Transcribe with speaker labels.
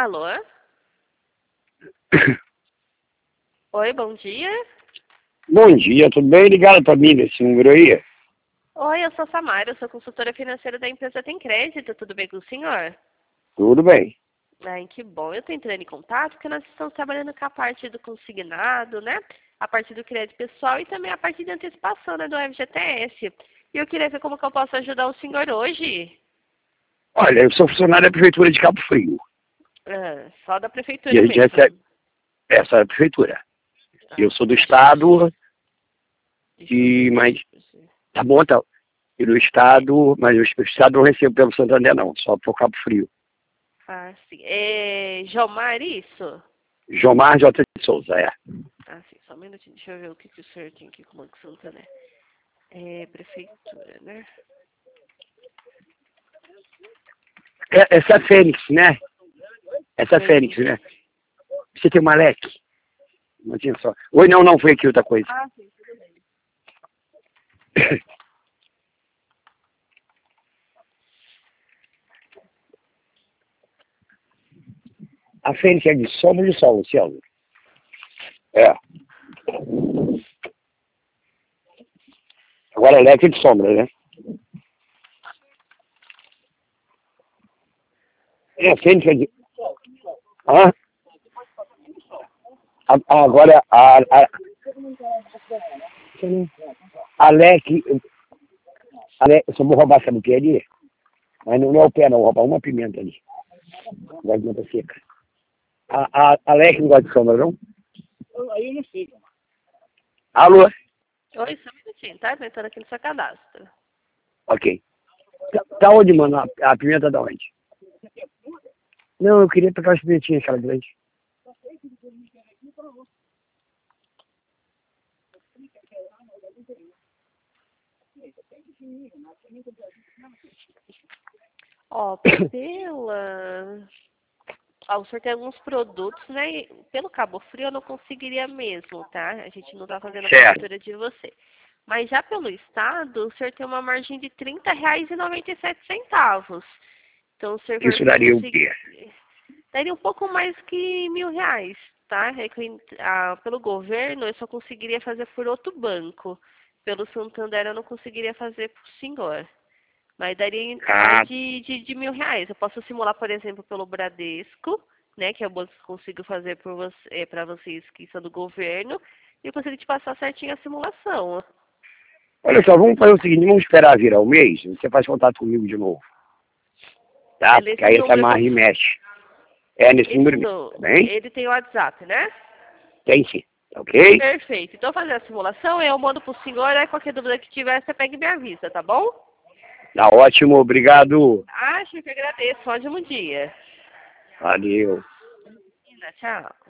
Speaker 1: Alô? Oi, bom dia.
Speaker 2: Bom dia, tudo bem? Ligado para mim nesse número aí?
Speaker 1: Oi, eu sou Samara, eu sou consultora financeira da empresa Tem Crédito. Tudo bem com o senhor?
Speaker 2: Tudo bem.
Speaker 1: Ai, que bom. Eu estou entrando em contato porque nós estamos trabalhando com a parte do consignado, né? A parte do crédito pessoal e também a parte de antecipação, né, do FGTS. E eu queria ver como que eu posso ajudar o senhor hoje.
Speaker 2: Olha, eu sou funcionário da Prefeitura de Cabo Frio.
Speaker 1: Só da
Speaker 2: E
Speaker 1: prefeitura
Speaker 2: a gente
Speaker 1: mesmo.
Speaker 2: recebe essa é a Prefeitura. Eu sou do
Speaker 1: Deixa
Speaker 2: Estado,
Speaker 1: eu ver
Speaker 2: mas
Speaker 1: aqui pra você.
Speaker 2: tá bom, tá. E do Estado, mas o Estado não recebo pelo Santander, não, só por Cabo Frio.
Speaker 1: Ah, sim. É Jomar, isso?
Speaker 2: Jomar J. de Souza, é.
Speaker 1: Ah, sim. Só um minutinho. Deixa eu ver o que o senhor tem aqui com o Banco Santander. É prefeitura, né?
Speaker 2: Essa é a Fênix, né? Essa é a Fênix, né? Você tem uma leque? Não tinha só. Oi, não, foi aqui outra coisa.
Speaker 1: Ah, sim, tudo bem.
Speaker 2: A Fênix é de sombra ou de sol, Luciano? É. Agora a leque é de sombra, né? É, a Fênix é de... Hã? Agora, a leque... Eu só vou roubar, sabe o que é ali? Mas não é o pé, não. Vou roubar uma pimenta ali. Não gosto de pimenta seca. A leque não gosta de sombra, não? Aí eu não sei. Alô?
Speaker 1: Oi, só um minutinho, tá? Tô entrando aqui no seu cadastro.
Speaker 2: Ok. Tá onde, mano? A pimenta da onde? Não, eu queria pegar as pimentinhas, aquela grande.
Speaker 1: Ó, pela... Ó, o senhor tem alguns produtos, né? Pelo Cabo Frio eu não conseguiria mesmo, tá? A gente não tá fazendo a
Speaker 2: Certo.
Speaker 1: cobertura de você. Mas já pelo estado, o senhor tem uma margem de R$ 30,97. Então, o senhor vai
Speaker 2: Isso daria o
Speaker 1: conseguir...
Speaker 2: quê?
Speaker 1: Daria um pouco mais que R$ 1.000, tá? É que, pelo governo, eu só conseguiria fazer por outro banco. Pelo Santander, eu não conseguiria fazer por senhor. Mas daria mais
Speaker 2: Ah,
Speaker 1: de R$ 1.000. Eu posso simular, por exemplo, pelo Bradesco, né? Que é o banco que eu consigo fazer por você, para vocês que são do governo. E eu consigo te passar certinho a simulação.
Speaker 2: olha só, vamos fazer o seguinte, vamos esperar virar o mês, você faz contato comigo de novo, tá?
Speaker 1: É
Speaker 2: Porque
Speaker 1: nesse
Speaker 2: aí essa
Speaker 1: número que
Speaker 2: marra
Speaker 1: eu...
Speaker 2: mexe. É nesse
Speaker 1: Esse
Speaker 2: número mesmo,
Speaker 1: no...
Speaker 2: tá bem?
Speaker 1: Ele tem o WhatsApp, né?
Speaker 2: Tem sim, tá ok?
Speaker 1: Perfeito. Então, fazer a simulação, eu mando pro senhor. Aí, qualquer dúvida que tiver, você pega e me avisa, tá bom?
Speaker 2: Tá ótimo, obrigado.
Speaker 1: Acho que agradeço. Ótimo dia.
Speaker 2: Valeu.
Speaker 1: Tchau.